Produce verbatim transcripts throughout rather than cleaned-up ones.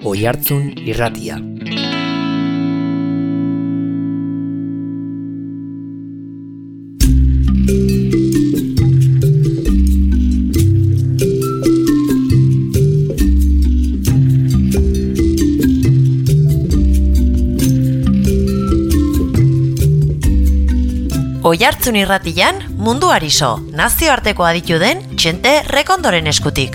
Oihartzun Irratia. Oihartzun Irratian munduari so, nazioarteko aditu den Txente Rekondoren eskutik.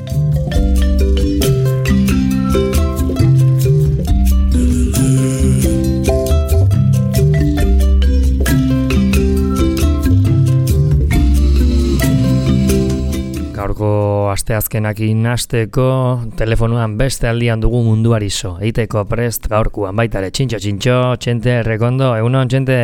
Gaurko asteazkenakin hasteko telefonuan beste aldian dugu munduari so. Eiteko prest gaurkoan baitare txintxo txintxo, Txente Rekondo, egunon Txente?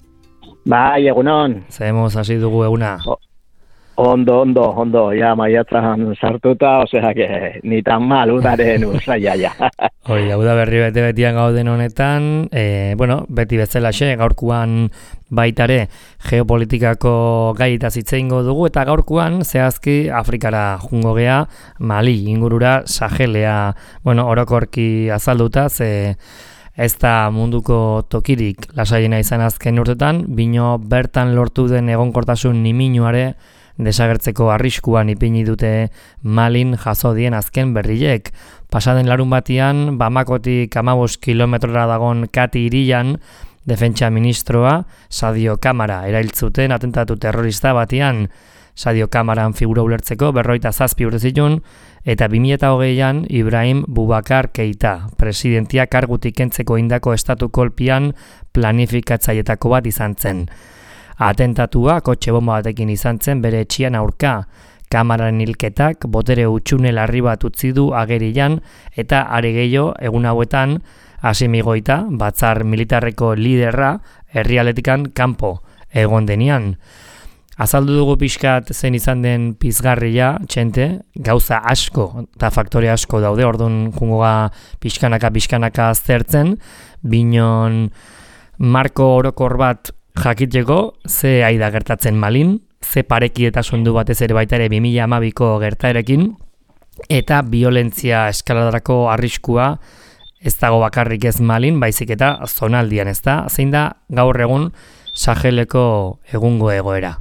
Bai, egunon. Zehemos hasi dugu eguna. O, ondo, ondo, ondo. Ja, maiatzan sartuta, osea, que ni tan mal udaren usaia, ja. Hoi, hau da berri bete-betian gauden honetan. E, bueno, beti bezalaxe, gaurkuan baitare geopolitikako gaietaz hitz egingo dugu, eta gaurkuan zehazki Afrikara jungo gea, Mali ingurura, Sahelea, bueno, orokorki azalduta, ze ez da munduko tokirik lasaiena izan azken urtetan, bino bertan lortu den egonkortasun niminuare desagertzeko arriskuan ipini dute Malin jaso dien azken berriek. Pasaden larun batian, Bamakotik hamabost kilometrora dagon Kati hirian, defentsa ministroa Sadio Kamara erailtzuten atentatu terrorista batian. Sadio Kamaran figura ulertzeko berroita zazpi urte zituen, eta bi mila hogeian Ibrahim Boubacar Keita, presidentia kargutik kentzeko indako estatu kolpian planifikatzailetako bat izan zen. Atentatua kotxe bomba batekin izan zen bere etxian aurka. Kamararen hilketak botere utxune larri bat utzi du agerian, eta are gehiago egun hauetan Asimigoita, batzar militarreko liderra, herrialetikan kanpo egon denian. Azaldu dugu pixkat zen izan den pizgarria, Txente, gauza asko eta faktore asko daude, orduan jungoa pixkanaka-pixkanaka aztertzen, binon marko orokor bat jakiteko, ze aida gertatzen Malin, ze parekidetasun du batez ere baita ere bi mila hamabiko gertaerekin, eta violentzia eskaladarako arriskua ez dago bakarrik ez Malin, baizik eta zonaldian, ez da, zein da gaur egun Saheleko egungo egoera.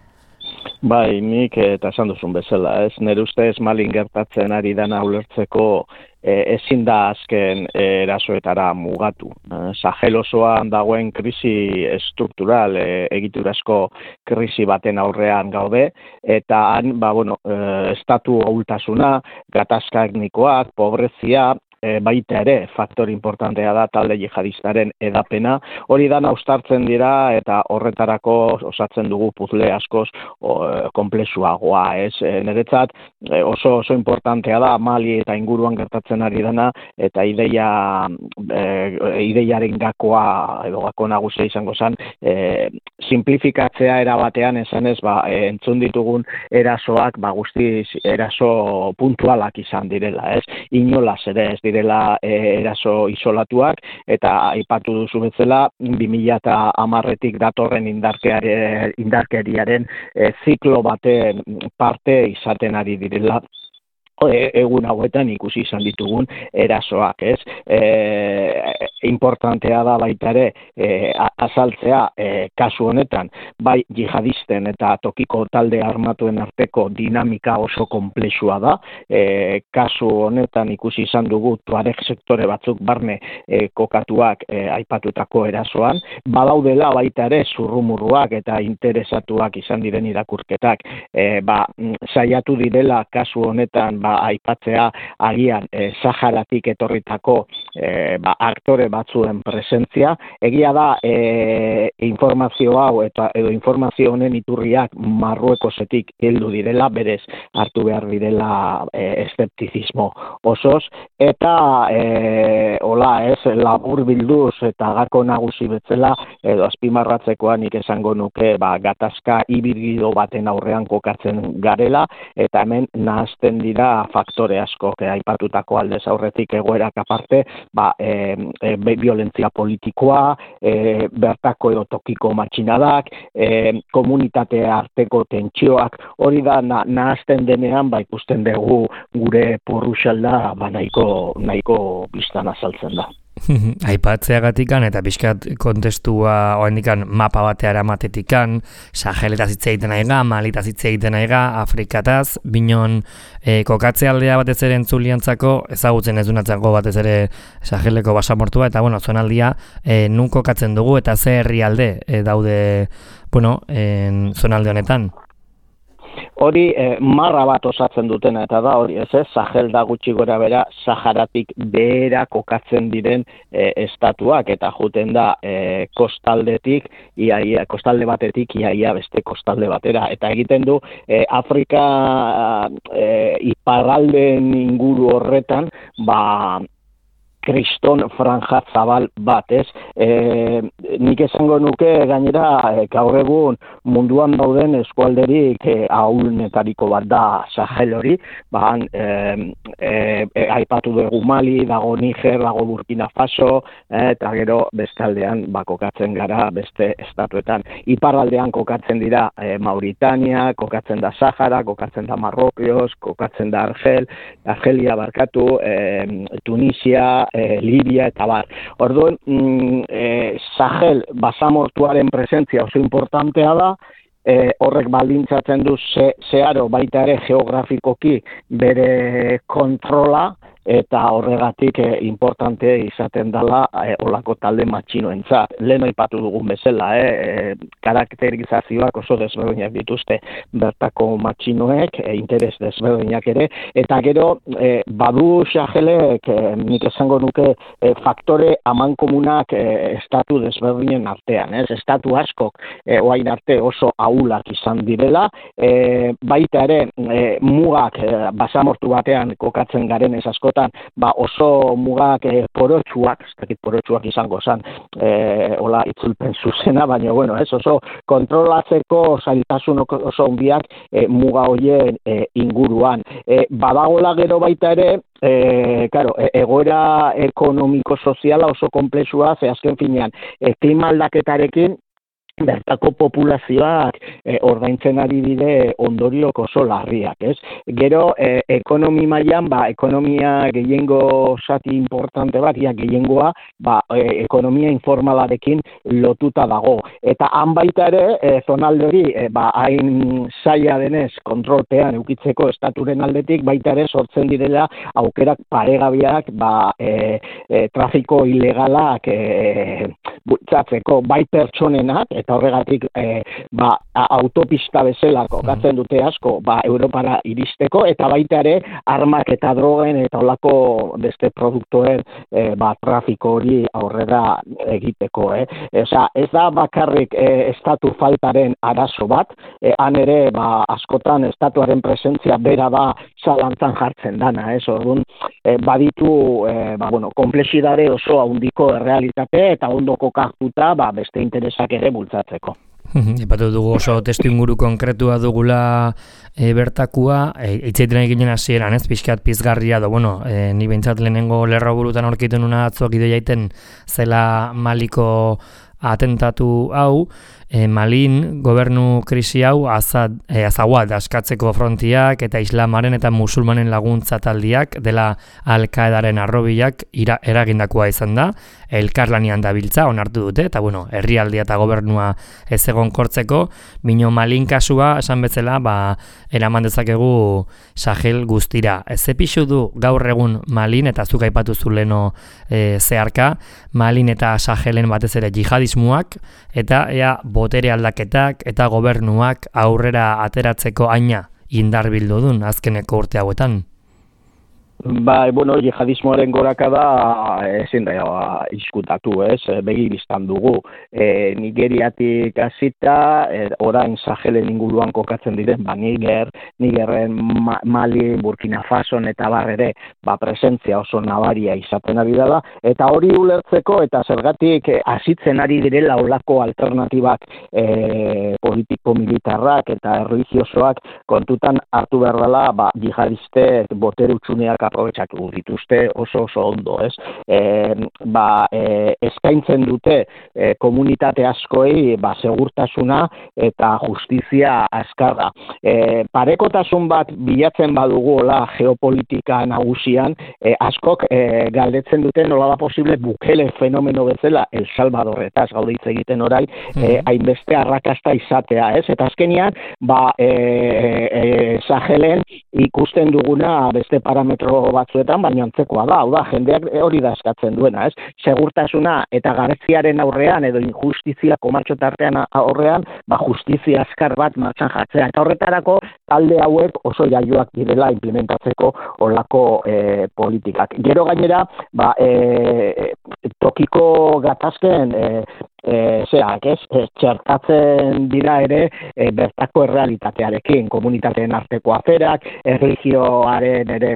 Bai, nik eta esan duzun bezala, ez nire ustez Malin gertatzen ari dana ulertzeko e, ezin da azken e, erasoetara mugatu. E, Sahel osoan dagoen krisi estruktural, e, egiturazko krisi baten aurrean gaude, eta han, ba, bueno, e, estatu ahultasuna, gatazka etnikoak, pobrezia, E, baita ere, faktor importantea da talde jihadistaren edapena, hori dana uztartzen dira eta horretarako osatzen dugu puzle askoz o, konplexuagoa, ez? E, niretzat e, oso oso importantea da Mali eta inguruan gertatzen ari dana eta ideia e, ideiaren gakoa edo gako nagusia izango zen e, simplifikatzea era batean esanez ba, e, entzun ditugun erasoak ba, guztiz eraso puntualak izan direla, ez? Inolaz ere ez direla e, eraso isolatuak, eta aipatu duzu bezala bi mila hamarretik datorren indarkeriaren, indarkeriaren e, ziklo baten parte izaten ari direla. E, egun hauetan ikusi izan ditugun erasoak, ez? E, importantea da baita ere e, azaltzea e, kasu honetan, bai jihadisten eta tokiko talde armatuen arteko dinamika oso konplexua da. E, kasu honetan ikusi izan dugu Tuareg sektore batzuk barne e, kokatuak e, aipatutako erasoan, badaudela baita ere zurrumurruak eta interesatuak izan diren irakurketak, e, ba, saiatu direla kasu honetan ba, aipatzea agian e, Saharatik etorritako e, ba, aktore batzuen presentzia. Egia da e, informazio hau eta edo informazio honen iturriak Marruekosetik heldu direla, berez hartu behar direla e, eszeptizismo osoz, eta e, hola ez, labur bilduz eta gako nagusi betzela edo azpimarratzekoa nik esango nuke ba, gatazka hibrido baten aurrean kokatzen garela, eta hemen nahazten dira faktore asko, aipatutako aldez aurretik egoerak aparte, ba, e, e, violentzia politikoa, e, bertako edo tokiko matxinadak, e, komunitate arteko tentsioak, hori da na, nahazten denean ba, ikusten dugu gure porruxalda ba, nahiko, nahiko biztan azaltzen da. Aipatzeagatikan eta pixkat kontestua oendikan mapa batea eramatetikan, Saheletaz hitz egiten aiga, Malitaz hitz egiten aiga, Afrikataz, binon e, kokatze aldea batez ere entzuliantzako, ezagutzen ez dunatzako batez ere Saheleko basamortua, eta bueno, zonaldia e, nun kokatzen dugu eta ze herrialde e, daude, bueno, en, zonalde honetan. Hori eh, marra bat osatzen dutena eta da hori ez ez, Sahel da gutxi gora bera Saharatik behera kokatzen diren eh, estatuak eta juten da eh, kostaldetik, ia, ia, kostalde batetik iaia beste kostalde batera eta egiten du eh, Afrika eh, iparralden inguru horretan ba kriston franja zabal bat, ez? E, nik esango nuke gainera e, gaur egun munduan dauden eskualderik e, ahulenetariko bat da Sahel hori, ba, e, e, e, aipatu dugu Mali, dago Niger, dago Burkina Faso, e, eta gero bestaldean ba, kokatzen gara beste estatuetan. Iparraldean kokatzen dira e, Mauritania, kokatzen da Sahara, kokatzen da Marrokios, kokatzen da Argel, Argelia barkatu, e, Tunisia, E, Libia eta bar. Orduan, mm, e, Sahel basamortuaren presentzia oso importantea da, e, horrek baldintzatzen du ze, zeharo baita ere geografikoki bere kontrola, eta horregatik eh, importante izaten dela eh, olako talde matxinoentzat. Lehen aipatu dugun bezala, eh, karakterizazioak oso desberdinak dituzte bertako matxinoek, eh, interes desberdinak ere, eta gero eh, badu Sahelek, eh, nik esango nuke eh, faktore amankomunak eh, estatu desberdinen artean, ez? Estatu askok eh, oain arte oso ahulak izan direla, eh, baita ere eh, mugak eh, basamortu batean kokatzen garen ez asko ba oso mugak eh, porotsuak, ez dakit porotsuak izango zen, eh, hola itzulpen zuzena, baina bueno, ez oso kontrolatzeko zailtasun oso handiak eh, muga horien eh, inguruan. Eh, badagola gero baita ere, eh, claro, e, egoera ekonomiko-soziala oso komplexua, ze azken finean, eh, klima aldaketarekin bertako populazioak eh, ordaintzen ari dire ondoriok oso larriak, ez? Gero, eh, ekonomi mailan, ba, ekonomia gehiengo zati importante bat, ia gehiengoa, ba, eh, ekonomia informalarekin lotuta dago. Eta han baita ere, eh, zonalde hori, eh, ba, hain zaila denez kontrolpean eukitzeko estaturen aldetik, baita ere sortzen direla aukerak paregabiak, ba, eh, eh, trafiko ilegalak eh, bultzatzeko, bai pertsonenak, eta horregatik eh, ba, autopista bezala kokatzen dute asko ba, Europara iristeko, eta baita ere armak eta drogen eta olako beste produktuen eh, ba, trafiko hori aurrera egiteko. Eh. Osa, ez da bakarrik eh, estatu faltaren arazo bat, eh, han ere ba, askotan estatuaren presentzia bera da zalantzan jartzen dana. Eh. Orduan, eh, baditu eh, ba, bueno, komplexidade oso handiko errealitate eta ondo kokatuta ba, beste interesak ere bultzatzeko. Epatu dugu oso testu inguru konkretua dugula e, bertakua, eitzaiten e, eginen hasieran, ez, pixkat pizgarria do, bueno, e, ni behintzat lehenengo lerro burutan aurkitu nuna atzoak ideaiten zela Maliko atentatu hau, e, Malin gobernu krisi hau azad, e, azaguat askatzeko frontiak eta islamaren eta musulmanen laguntza taldiak dela Al-Qaedaren arrobilak ira, eragindakoa izan da, elkarlanian dabiltza onartu dute, eta bueno, herrialdia eta gobernua ez egon kortzeko, bino Malin kasua esan bezala, ba, eraman dezakegu Sahel guztira. Ez epixu du gaur egun Malin, eta zuk aipatu zuleno e, zeharka, Malin eta Sahelen batez ere jihadismuak, eta ea botere aldaketak eta gobernuak aurrera ateratzeko aina indar bildu dun azkeneko urte hauetan. Ba, bueno, jihadismoaren gorakada ezin da ja, iskutatu, ez? Begi biztan dugu. E, Nigeriatik hasita, e, orain Sahelen inguruan kokatzen diren, ba, Niger, Nigerren Ma Mali, Burkina Faso eta bar ere, ba, presentzia oso nabaria izaten ari dela, eta hori ulertzeko eta zergatik hasitzen ari direla olako alternatibak e, politiko-militarrak eta erlijiosoak kontutan hartu behar dela, ba, jihadistek botere utxuneak aprobetxatu dituzte oso oso ondo, ez? E, ba, e, eskaintzen dute e, komunitate askoei ba, segurtasuna eta justizia azkarra. E, parekotasun bat bilatzen badugu hola geopolitika nagusian, e, askok e, galdetzen dute nola da posible Bukele fenomeno bezala El Salvadorretaz gaude hitz egiten orai, e, hainbeste arrakasta izatea, ez? Eta azkenian, ba, e, e, Sahelen ikusten duguna beste parametro batzuetan, baina antzekoa da, hau da, jendeak hori da eskatzen duena, ez? Segurtasuna eta gareziaren aurrean edo injustizia komartxo tartean aurrean, ba, justizia azkar bat martxan jartzea. Eta horretarako talde hauek oso jaioak direla implementatzeko olako e, politikak. Gero gainera, ba, e, tokiko gatazken e, e, zeak, ez, e, txertatzen dira ere e, bertako errealitatearekin, komunitateen arteko aferak, erlijioaren ere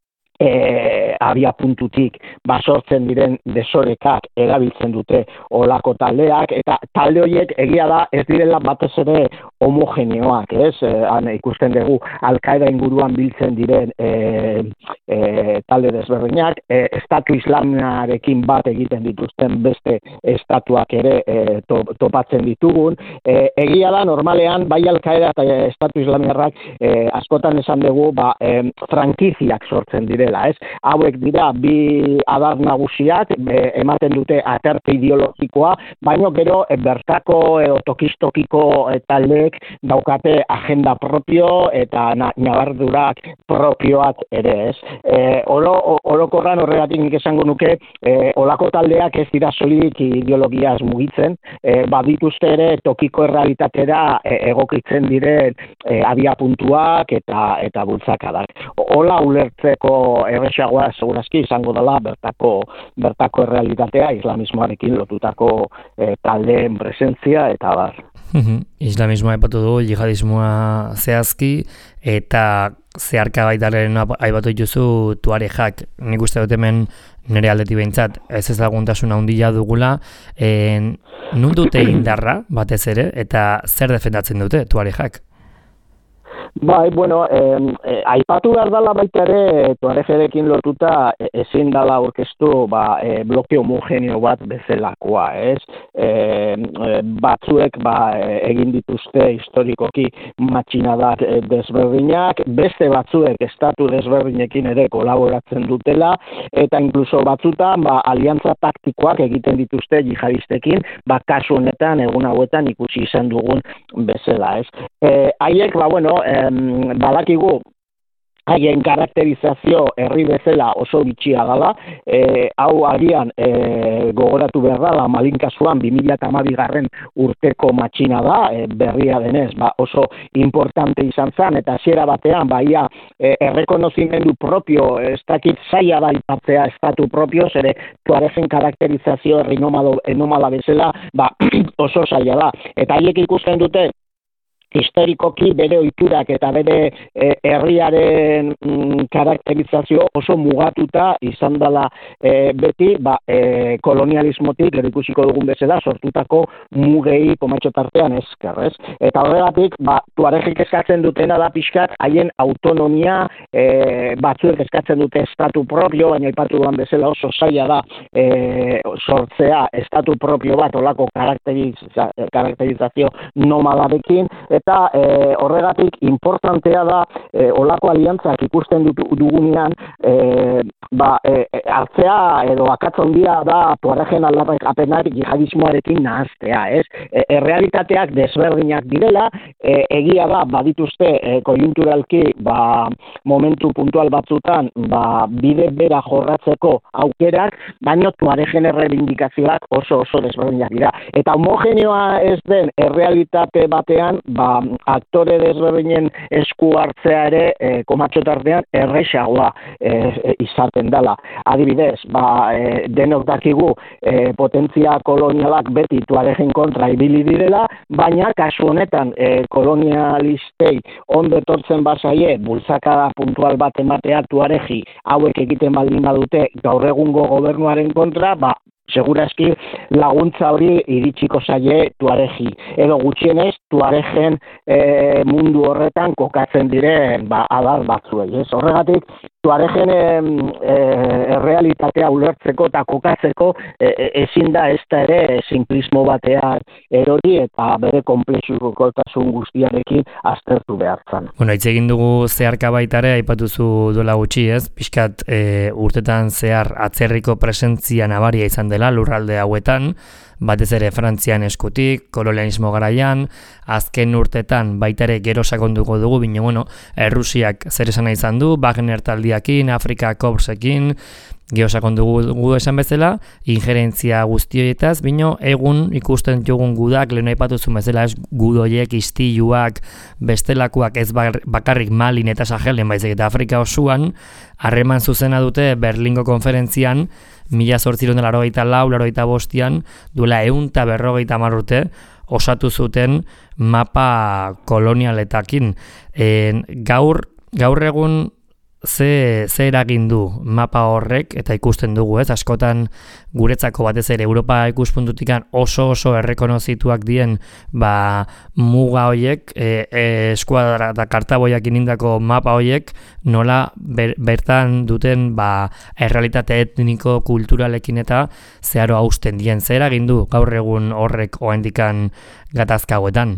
E, abia puntutik basortzen diren desorekak erabiltzen dute olako taldeak, eta talde horiek egia da ez direla batez ere homogeneoak, ez? E, han ikusten dugu Al-Qaeda inguruan biltzen diren e, e, talde desberdinak, e, estatu islamiarekin bat egiten dituzten beste estatuak ere e, to, topatzen ditugun. E, egia da normalean bai Al-Qaeda eta estatu islamiarrak e, askotan esan dugu ba, e, frankiziak sortzen dire. Ez? Hauek dira bi adar nagusiak e, ematen dute aterpe ideologikoa, baino gero e, bertako edo tokistokiko e, taldeek daukate agenda propio eta na, nabardurak propioak ere, ez? E, oro, orokorran horregatik nik esango nuke e, olako taldeak ez dira solidik ideologiaz mugitzen, e, badituzte ere tokiko errealitatera e, egokitzen diren e, abia puntuak eta, eta bultzakadak. Hola ulertzeko erresagoa segurazki izango dela bertako bertako errealitatea islamismoarekin lotutako e, taldeen presentzia eta bar. Islamismoa aipatu du, jihadismoa zehazki, eta zeharka baitaren aipatu dituzu tuarejak. Nik uste dut hemen nire aldetik behintzat ez ezaguntasun handia dugula, e, nun dute indarra batez ere, eta zer defendatzen dute tuarejak? Bai, bueno, eh, eh, aipatu behar dela baita ere, tuaregerekin lotuta ezin dela aurkeztu ba, eh, bloke homogeneo bat bezalakoa, ez? Eh, batzuek ba, egin dituzte historikoki matxinadak desberdinak, beste batzuek estatu desberdinekin ere kolaboratzen dutela, eta inkluso batzutan ba, aliantza taktikoak egiten dituzte jihadistekin, ba, kasu honetan egun hauetan ikusi izan dugun bezala, ez? Eh, haiek, ba, bueno, eh, badakigu haien karakterizazio herri bezala oso bitxia dela, e, hau agian e, gogoratu behar da, Malin kasuan bi mila hamabigarren urteko matxina da, e, berria denez, ba, oso importante izan zen, eta hasiera batean, baia, e, errekonozimendu propio, ez dakit zaila da ipatzea estatu propio, zere tuaregen karakterizazio herri nomala bezala, ba, oso zaila da. Eta haiek ikusten dute, historikoki bere ohiturak eta bere e, herriaren mm, karakterizazio oso mugatuta izan dela e, beti ba, e, kolonialismotik, gero ikusiko dugun bezala, sortutako mugei komatxo tartean esker, ez? Eta horregatik, ba, tuaregik eskatzen dutena da pixkat haien autonomia, e, batzuek eskatzen dute estatu propio, baina aipatu duan bezala oso zaila da e, sortzea estatu propio bat olako karakteriza, karakterizazio nomadarekin, eta e, horregatik importantea da e, olako aliantzak ikusten dutu, dugunean e, ba, e, hartzea edo akatzondia da tuaregen aldarrikapenak jihadismoarekin nahaztea, ez? E, errealitateak desberdinak direla, e, egia da badituzte e, konjunturalki ba, momentu puntual batzutan ba, bide bera jorratzeko aukerak, baina tuaregen errebindikazioak oso oso desberdinak dira. Eta homogeneoa ez den errealitate batean, ba, aktore desberdinen esku hartzea ere e, komatxo tartean erresagoa e, izaten dela. Adibidez, ba, e, denok dakigu e, potentzia kolonialak beti tuaregen kontra ibili direla, baina kasu honetan e, kolonialistei ondo etortzen bazaie bultzakada puntual bat ematea tuaregi hauek egiten baldin badute gaur egungo gobernuaren kontra, ba, segurazki laguntza hori iritsiko zaie tuaregi. Edo gutxienez, tuaregen e, mundu horretan kokatzen diren ba, adar batzuei. Ez? Horregatik, tuaregen e, errealitatea ulertzeko eta kokatzeko e, ezin da ez da ere simplismo batean erori eta bere konplexukotasun guztiarekin aztertu behar zan. Bueno, hitz egin dugu zeharka baitare, aipatuzu duela gutxi, ez? Pixkat e, urtetan zehar atzerriko presentzia nabaria izan dela lurralde hauetan, batez ere Frantzian eskutik, kolonialismo garaian, azken urtetan baita ere gero sakonduko dugu, bino, bueno, Errusiak zer esana izan du, Wagner taldiakin, Afrika Korpsekin, geosakon dugu esan bezala, injerentzia guztioietaz, bino egun ikusten dugun gudak, lehen aipatuzun bezala, ez gudoiek, istiluak, bestelakoak ez bakarrik Malin eta Sahelen, baizik eta Afrika osoan, harreman zuzena dute Berlingo konferentzian, mila zortziron dela larogeita lau, larogeita bostian, duela ehun eta berrogeita hamar urte, osatu zuten mapa kolonialetakin. E, gaur, gaur egun ze, ze eragin du mapa horrek, eta ikusten dugu, ez? Askotan guretzako batez ere Europa ikuspuntutikan oso oso errekonozituak dien ba, muga hoiek, e, e, eskuadra eta kartaboiak inindako mapa hoiek, nola ber, bertan duten ba, errealitate etniko, kulturalekin eta zeharo hausten dien. Ze eragin du gaur egun horrek oendikan gatazka hauetan?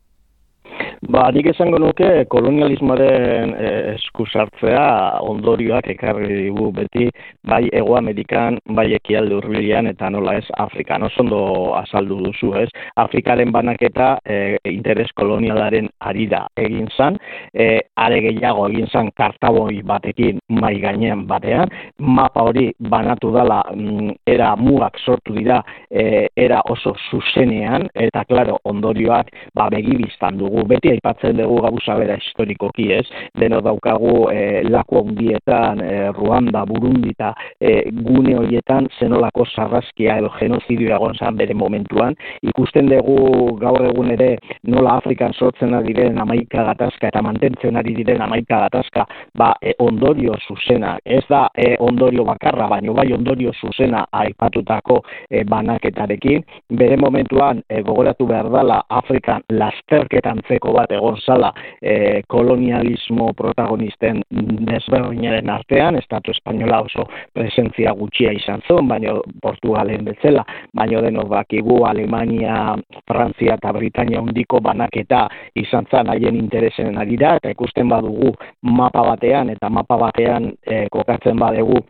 Ba, nik esango nuke kolonialismoaren eh, eskusartzea ondorioak ekarri digu beti bai Hego Amerikan, bai ekialde hurbilean eta nola ez Afrikan. Oso ondo azaldu duzu, ez? Afrikaren banaketa eh, interes kolonialaren harira egin zan, eh, are gehiago egin zan kartaboi batekin mai gainean batean, mapa hori banatu dela mm, era mugak sortu dira eh, era oso zuzenean, eta klaro ondorioak ba, begibiztan dugu. Beti aipatzen dugu gauza bera historikoki, ez? Deno daukagu e, lako handietan, e, Ruanda, Burundi eta e, gune horietan zenolako sarraskia edo genozidio egon zan bere momentuan. Ikusten dugu gaur egun ere nola Afrikan sortzen ari diren hamaika gatazka eta mantentzen ari diren hamaika gatazka, ba, e, ondorio zuzena. Ez da e, ondorio bakarra, baino bai ondorio zuzena aipatutako e, banaketarekin. Bere momentuan e, gogoratu behar dela Afrikan lasterketan zeko bat egon zala e, kolonialismo protagonisten desberdinaren artean, Estatu Espainola oso presentzia gutxia izan zuen, baina Portugalen bezala, baina denok bakigu Alemania, Frantzia eta Britania handiko banaketa izan zen haien interesen arira, eta ikusten badugu mapa batean, eta mapa batean e, kokatzen badugu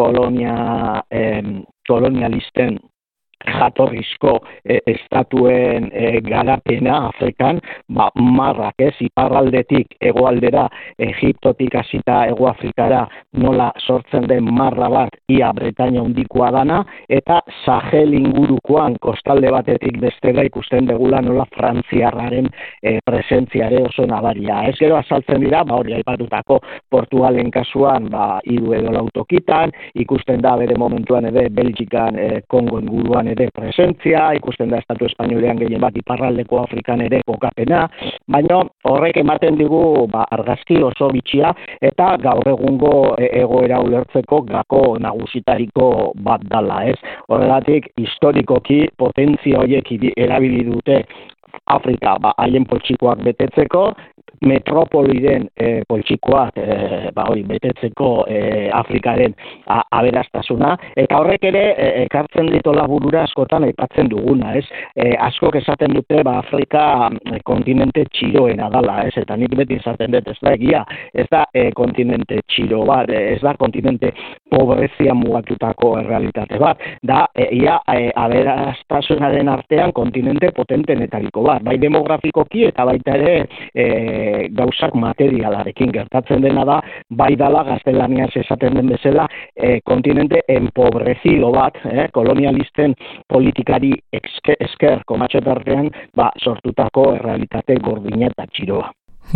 kolonia, e, kolonialisten jatorrizko e, estatuen e, garapena Afrikan, ba, marrak ez, iparraldetik hegoaldera, Egiptotik hasita Hego Afrikara nola sortzen den marra bat ia Bretaña handikoa dana, eta Sahel ingurukoan kostalde batetik bestela ikusten degula nola frantziarraren e, presentziare oso nabaria. Ez gero azaltzen dira, ba hori aipatutako Portugalen kasuan, ba hiru edo lau tokitan, ikusten da bere momentuan ere Belgikan, e, Kongo inguruan ere presentzia, ikusten da Estatu Espainolean gehien bat iparraldeko Afrikan ere kokapena, baina horrek ematen digu ba, argazki oso bitxia eta gaur egungo egoera ulertzeko gako nagusitariko bat dala, ez? Horregatik historikoki potentzia horiek erabili dute Afrika ba, haien poltsikoak betetzeko, metropoliden e, poltsikoak e, ba, hori, betetzeko e, Afrikaren a, aberastasuna, eta horrek ere e, ekartzen ditola burura askotan aipatzen duguna, ez? E, askok esaten dute ba, Afrika e, kontinente txiroena dala, ez? Eta nik beti esaten dut, ez da egia, ez da e, kontinente txiro bat, ez da kontinente pobrezia mugatutako errealitate bat, da e, ia e, aberastasunaren artean kontinente potentenetariko bat, bai demografikoki eta baita ere e, gauzak materialarekin gertatzen dena da, bai dala gaztelaniaz esaten den bezala, e, kontinente empobrezido bat, eh, kolonialisten politikari esker, esker komatxotartean, ba, sortutako errealitate gordina eta txiroa.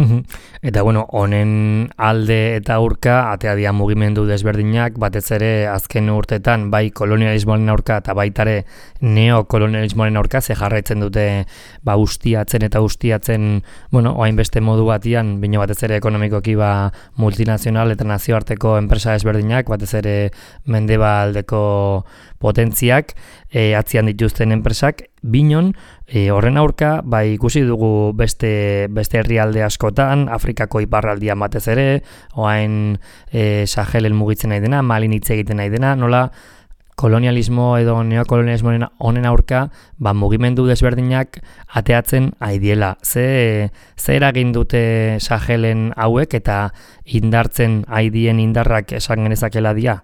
Eta bueno, honen alde eta aurka atea dira mugimendu desberdinak, batez ere azken urtetan bai kolonialismoaren aurka eta baitare neokolonialismoaren aurka ze jarraitzen dute ba ustiatzen eta ustiatzen, bueno, hainbeste modu batian, bino batez ere ekonomikoki ba multinazional eta nazioarteko enpresa desberdinak, batez ere mendebaldeko potentziak e, atzian dituzten enpresak, Binon, e, horren aurka, bai ikusi dugu beste, beste herrialde askotan, Afrikako iparraldian batez ere, oain e, Sahelen mugitzen nahi dena, Malin hitz egiten nahi dena, nola kolonialismo edo neokolonialismo honen aurka, ba, mugimendu desberdinak ateatzen aidiela. Ze, ze eragin dute Sahelen hauek eta indartzen aidien indarrak esan genezakela dia?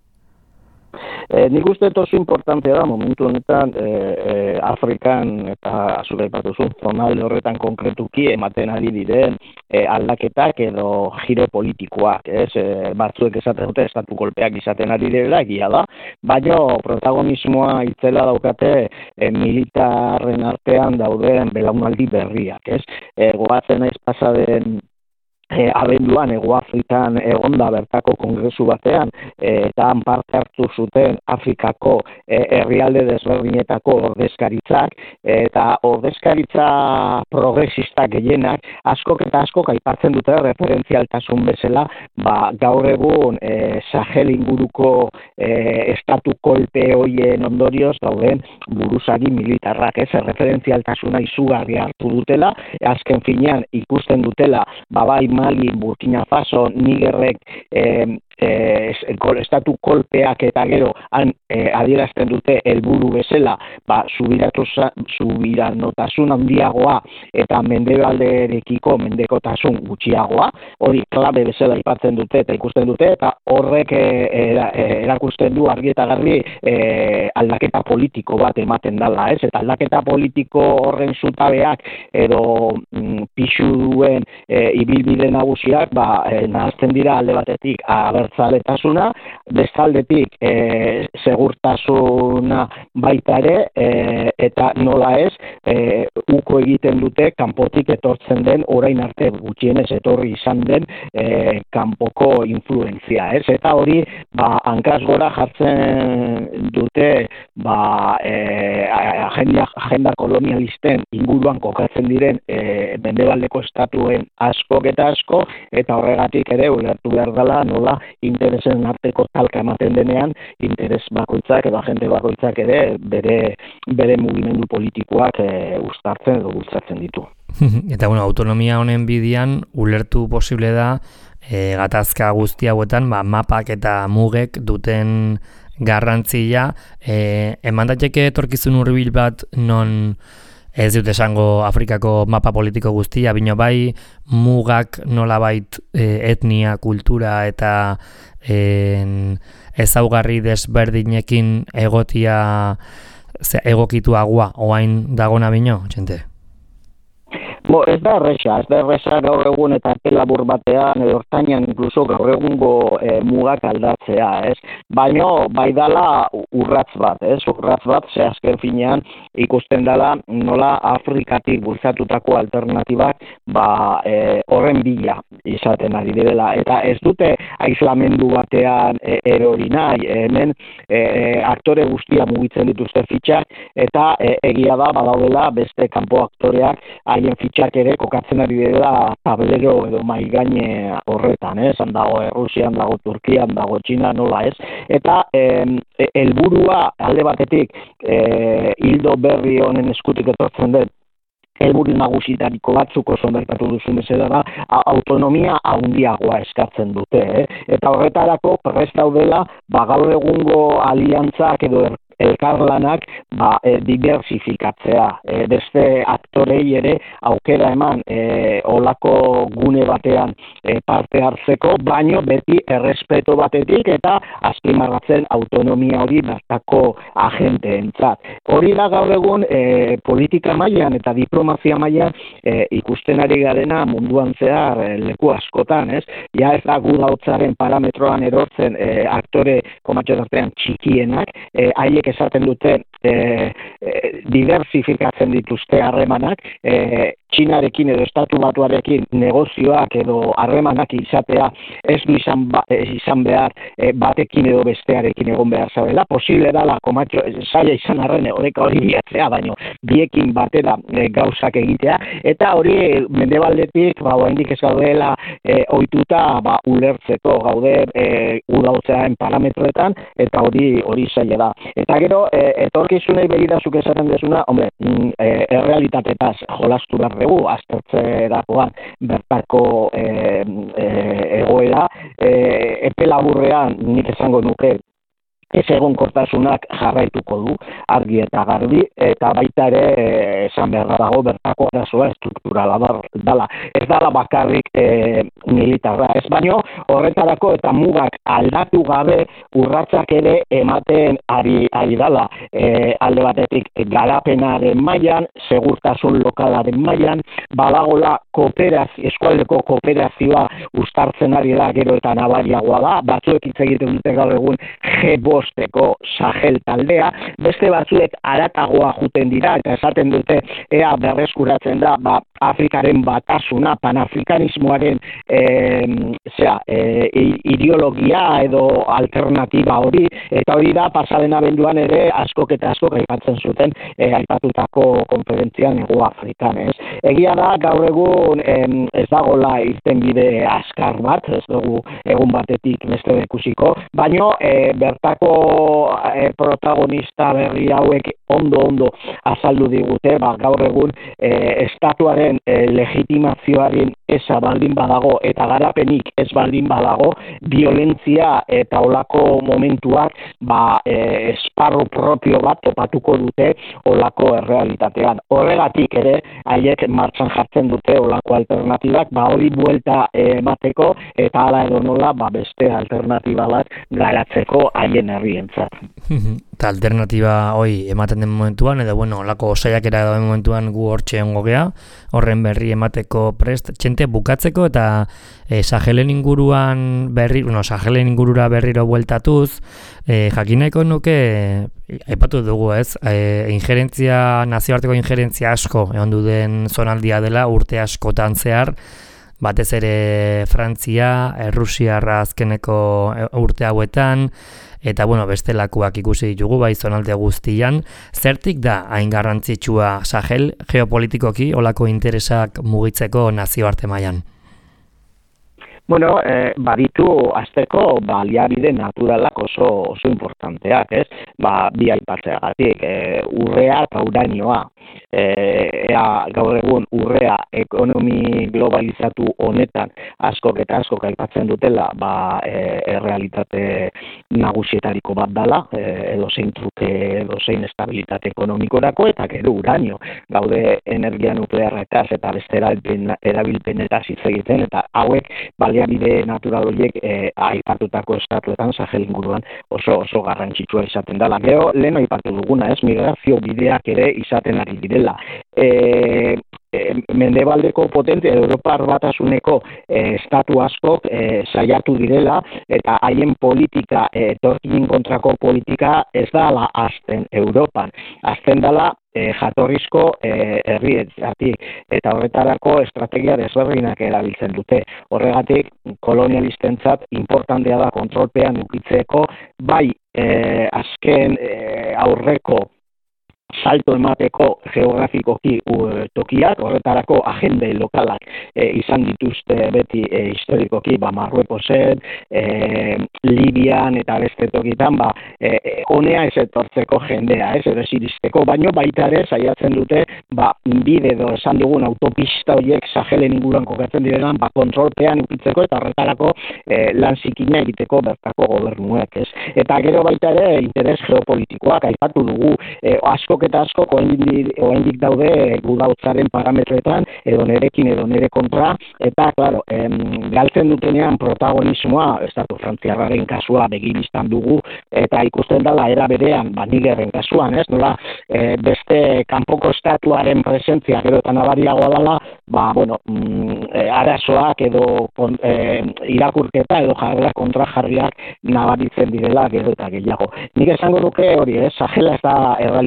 E, nik uste oso importantea da momentu honetan e, e, Afrikan eta zure aipatuzun zonalde horretan konkretuki ematen ari diren e, aldaketak edo giro politikoak, ez? E, batzuek esaten dute estatu kolpeak izaten ari direla, egia da, baina protagonismoa itzela daukate e, militarren artean dauden belaunaldi berriak, ez? E, gogatzen naiz pasaden E, abenduan Hego Afrikan egonda bertako kongresu batean e, eta han parte hartu zuten Afrikako e, herrialde desberdinetako ordezkaritzak e, eta ordezkaritza progresista gehienak askok eta askok aipatzen dute referentzialtasun bezala ba, gaur egun e, Sahel inguruko e, estatu kolpe hoien ondorioz dauden buruzagi militarrak, ez, referentzialtasuna izugarri hartu dutela, azken finean ikusten dutela babai Mali, Burkina Faso, Nigerrek eh, eh, estatu kolpeak eta gero han eh, adierazten dute helburu bezala ba, subiranotasun handiagoa eta mendebalderekiko mendekotasun gutxiagoa, hori klabe bezala aipatzen dute eta ikusten dute eta horrek eh, erakusten du argi eta garbi eh, aldaketa politiko bat ematen dela, ez? Eta aldaketa politiko horren zutabeak edo mm, pixu duen eh, ibilbide nagusiak ba, e, nahazten dira alde batetik abertzaletasuna, bestaldetik e, segurtasuna baita ere e, eta nola ez e, uko egiten dute kanpotik etortzen den orain arte gutxienez etorri izan den e, kanpoko influentzia, ez? Eta hori ba, hankaz gora jartzen dute ba, e, agenda, agenda kolonialisten inguruan kokatzen diren e, mendebaldeko estatuen askok eta asko, eta horregatik ere ulertu behar dela nola interesen arteko talka ematen denean, interes bakoitzak edo agente bakoitzak ere bere, bere mugimendu politikoak e, uztartzen edo bultzatzen ditu. Eta bueno, autonomia honen bidian ulertu posible da e, gatazka guzti hauetan ba, mapak eta mugek duten garrantzia, e, eman daiteke etorkizun hurbil bat non ez dut esango Afrikako mapa politiko guztia, bino bai mugak nolabait e, etnia, kultura eta e, ezaugarri desberdinekin egotia ze, egokituagoa oain dagona bino, txente? Bo, ez da erresa, ez da erresa gaur egun eta epe labur batean, edo ertainan inkluso gaur egungo e, mugak aldatzea, ez? Baina, bai dala urratz bat, ez? Urratz bat, ze azken finean ikusten dela nola Afrikatik bultzatutako alternatibak ba, e, horren bila izaten ari direla. Eta ez dute aislamendu batean e, erori nahi, hemen e, aktore guztia mugitzen dituzte fitxak, eta e, egia da badaudela beste kanpo aktoreak haien fitxak txak ere kokatzen ari dela tablero edo maigaine horretan, ez? Han dago Errusian, dago Turkian, dago Txina, nola ez? Eta helburua alde batetik e, hildo berri honen eskutik etortzen den helburu nagusitariko batzuk oso merkatu duzun bezala da, autonomia handiagoa eskatzen dute, eh? Eta horretarako prest daudela ba, gaur egungo aliantzak edo elkarlanak ba, e, diversifikatzea, e, beste aktorei ere aukera eman e, olako gune batean e, parte hartzeko, baino beti errespeto batetik eta azpimarratzen autonomia hori bertako agenteentzat. Hori da gaur egun e, politika mailan eta diplomazia mailan e, ikusten ari garena munduan zehar e, leku askotan, ez? Ja ez da gudautzaren parametroan erortzen e, aktore komatxotartean txikienak, e, haiek esaten dute e, e, diversifikatzen dituzte harremanak, e, Txinarekin edo Estatu Batuarekin negozioak edo harremanak izatea ez du izan, ba, izan behar e, batekin edo bestearekin egon behar zabela. Posible dala, komatxo, zaila izan arren oreka hori bilatzea, baino biekin batera e, gauzak egitea, eta hori mendebaldetik, ba, oraindik ez gaudela e, ohituta ba, ulertzeko gaude e, udautzearen parametroetan, eta hori hori zaila da. Eta gero, e, etorkizunei begirazuk esaten desuna, hombre, e, errealitatetaz jolastu behar dugu, aztertzerakoan bertako e, e, egoera, e, epe laburrean nik esango nuke ez egonkortasunak jarraituko du argi eta garbi, eta baita ere esan behar dago bertako arazoa estrukturala dala. Ez dala bakarrik e, militarra, ez baino horretarako eta mugak aldatu gabe urratsak ere ematen ari, ari dala. E, alde batetik garapenaren mailan, segurtasun lokalaren mailan, badagola kooperazio, eskualdeko kooperazioa uztartzen ari da gero eta nabariagoa da, batzuek hitz egiten dute gaur egun G bosteko Sahel taldea, beste batzuek aratagoa juten dira eta esaten dute ea berreskuratzen da ba, Afrikaren batasuna, panafrikanismoaren e, zera, e, ideologia edo alternatiba hori, eta hori da pasaren abenduan ere askok eta askok aipatzen zuten e, aipatutako konferentzian Hego Afrikan, ez? Egia da gaur egun em, ez dagola irtenbide askar bat, ez dugu egun batetik beste ikusiko, baino e, bertako e, protagonista berri hauek ondo-ondo azaldu digute, ba, gaur egun e, estatuaren e, legitimazioaren eza baldin badago eta garapenik ez baldin badago, violentzia eta olako momentuak ba, e, esparru propio bat topatuko dute olako errealitatean. Horregatik ere, haiek martxan jartzen dute olako alternatibak, ba, hori buelta emateko eta hala edo nola ba, beste alternatiba bat garatzeko haien herrientzat. Eta alternatiba hoi ematen den momentuan, edo bueno, olako saiakera dauden momentuan gu hortxe egongo gea, horren berri emateko prest, txente bukatzeko eta e, Sahelen inguruan berri, bueno, Sahelen ingurura berriro bueltatuz, e, jakineko nuke, aipatu dugu ez, e, injerentzia, nazioarteko injerentzia asko egon duden zonaldia dela urte askotan zehar, batez ere Frantzia, Errusiarra azkeneko urte hauetan, eta bueno, bestelakoak ikusi ditugu bai zonalde guztian. Zertik da hain garrantzitsua Sahel geopolitikoki olako interesak mugitzeko nazioarte mailan? Bueno, eh, baditu azteko baliabide naturalak oso oso importanteak, ez? Ba, bi aipatzeagatik, eh, urrea eta uranioa. Eh, ea gaur egun urrea ekonomi globalizatu honetan askok eta askok aipatzen dutela, ba, eh, errealitate nagusietariko bat dala, eh, edo zein truke, edo zein estabilitate ekonomikorako, eta gero uranio. Gaude energia nuklearretaz eta beste erabilpenetaz hitz egiten, eta hauek baliabide natural horiek eh, aipatutako estatuetan Sahel inguruan oso oso garrantzitsua izaten dela. Gero lehen aipatu duguna, ez, migrazio bideak ere izaten ari direla. E, e, mendebaldeko potente Europar batasuneko e, estatu askok e, saiatu direla eta haien politika, etorkinen kontrako politika ez dala azten Europan. Azten dala E, jatorrizko e, herrietatik eta horretarako estrategia desberdinak erabiltzen dute. Horregatik kolonialistentzat importantea da kontrolpean ukitzeko bai e, azken e, aurreko salto emateko geografikoki uh, tokiak, horretarako agende lokalak e, izan dituzte beti e, historikoki, ba, Marruekosen, e, Libian eta beste tokitan, ba, e, honea ez etortzeko jendea, ez edo ziristeko, baino baita ere saiatzen dute, ba, bide edo esan dugun autopista horiek Sahelen inguruan kokatzen direnan, ba, kontrolpean ukitzeko eta horretarako e, lan zikina egiteko bertako gobernuek, ez. Eta gero baita ere interes geopolitikoak aipatu dugu, e, asko eta asko oraindik daude gudautzaren parametretan edo nerekin edo nere kontra, eta claro, em, galtzen dutenean protagonismoa estatu frantziarraren kasua begibistan dugu eta ikusten dela era berean ba Nigerren kasuan, ez? Nola e, beste kanpoko estatuaren presentzia gero eta nabariagoa dela, ba bueno, mm, e, arazoak edo kon, e, irakurketa edo jarrera kontrajarriak nabaritzen direla gero eta gehiago. Nik esango nuke hori, ez? Sahela ez da errealitate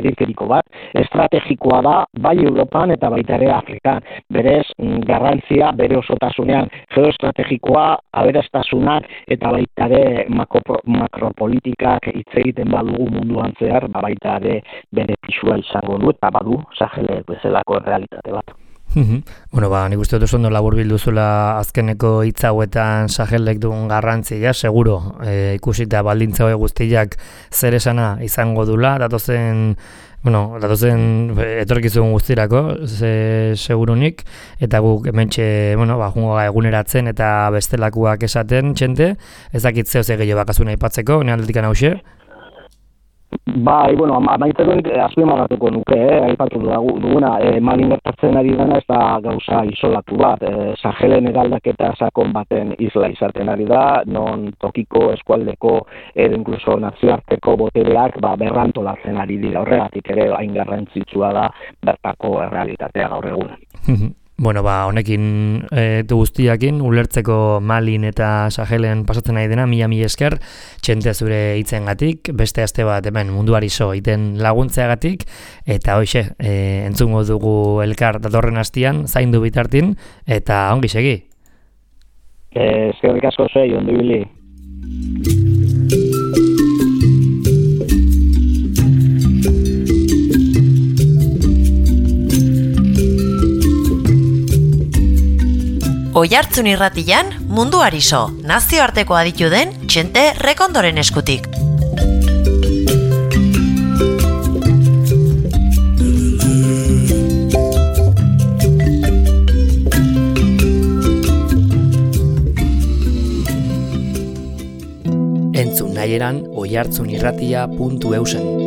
periferiko bat, estrategikoa da bai Europan eta baita ere Afrikan. Berez, garrantzia bere osotasunean geoestrategikoa, aberastasunak eta baita ere makro, makropolitikak hitz egiten badugu munduan zehar, ba baita ere bere pisua izango du eta badu Sahelek bezalako realitate bat. Bueno, ba, nik uste dut oso ondo laburbildu zuela azkeneko hitz hauetan Sahelek duen garrantzia, seguro, e, ikusita baldintza hauek guztiak zer esana izango dula, datozen, bueno, datozen etorkizun guztirako, ze segurunik, eta guk hementxe, bueno, ba, jungo eguneratzen eta bestelakuak esaten, txente, ezakit zeo ze gehiago bakazuna aipatzeko, ne aldetik hause? Bai, bueno, amaitzeroen azpimarratuko nuke, eh? Aipatu duguna, eh, Malin gertatzen ari dena ez da gauza isolatu bat, eh, Sahelen eraldaketa sakon baten isla izaten ari da, non tokiko eskualdeko edo inkluso nazioarteko botereak ba, berrantolatzen ari dira, horregatik ere hain garrantzitsua da bertako errealitatea gaur egun. Bueno, ba, honekin e, du guztiakin, ulertzeko Malin eta Sahelen pasatzen nahi dena, mila mila esker, txente zure hitzengatik, beste aste bat hemen munduari so iten laguntzeagatik, eta hoxe, e, entzungo dugu elkar datorren hastian, zaindu bitartin, eta ongi segi. Eh, eskerrik asko zei, ondo ibili. Oihartzun irratian, munduari so, nazioarteko aditu den Txente Rekondoren eskutik. Entzun nahieran oihartzunirratia puntu eusen.